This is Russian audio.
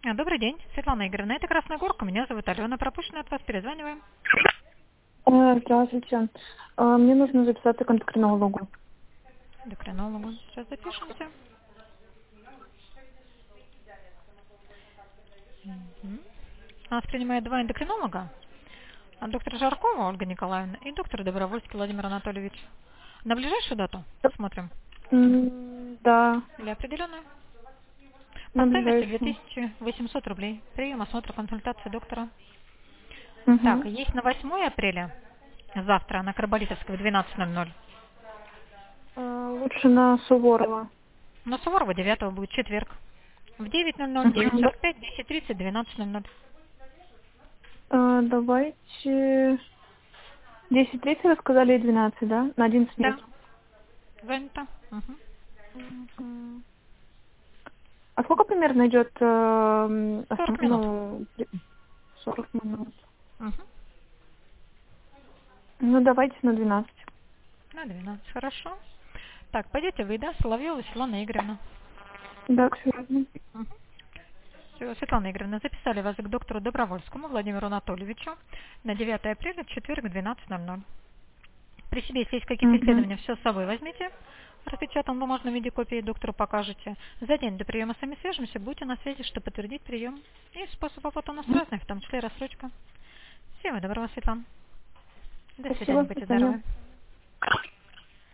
Добрый день, Светлана Игоревна. Это Красная Горка. Меня зовут Алена. Пропущенная от вас. Перезваниваем. Здравствуйте. Мне нужно записаться к эндокринологу. Эндокринологу. Сейчас запишемся. У нас принимает два эндокринолога. Доктор Жаркова Ольга Николаевна и доктор Добровольский Владимир Анатольевич. На ближайшую дату смотрим? Да, Или определенную? По на стоимости ближайшую. 2800 рублей. Прием, осмотр, консультация доктора. Так, Угу. есть на 8 апреля. Завтра на Карболитовской в 12:00. Лучше на Суворова. На Суворова 9 будет четверг. В 9:00, Угу. 9:45, 10:30, 12:00. Давайте 10:30 вы сказали и 12, да? На 11 нет. Да, занято. Угу. Мгм. А сколько примерно идет 40 минут. 40 минут? Угу. Ну, давайте на 12. На 12, хорошо. Так, пойдете вы, да, Соловьева Светлана Игоревна. Да, к свиданию. Угу. Все, Светлана Игоревна, записали вас к доктору Добровольскому Владимиру Анатольевичу на 9 апреля, в четверг, 12:00. При себе, если есть какие-то Угу. исследования, все с собой возьмите. В распечатанном бумажном виде копии доктору покажете. За день до приема сами свяжемся, будьте на связи, чтобы подтвердить прием. И способ оплаты у нас разный, в том числе рассрочка. Всего доброго, Светлана. До свидания, Спасибо, до будьте свидания. здоровы.